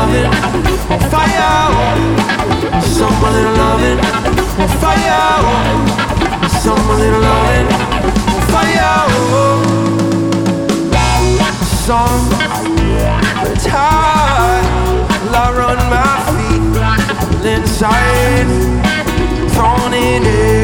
loving on fire. Some a little loving on fire. Some a little loving on fire. Some tired, I run my feet inside, thrown in it.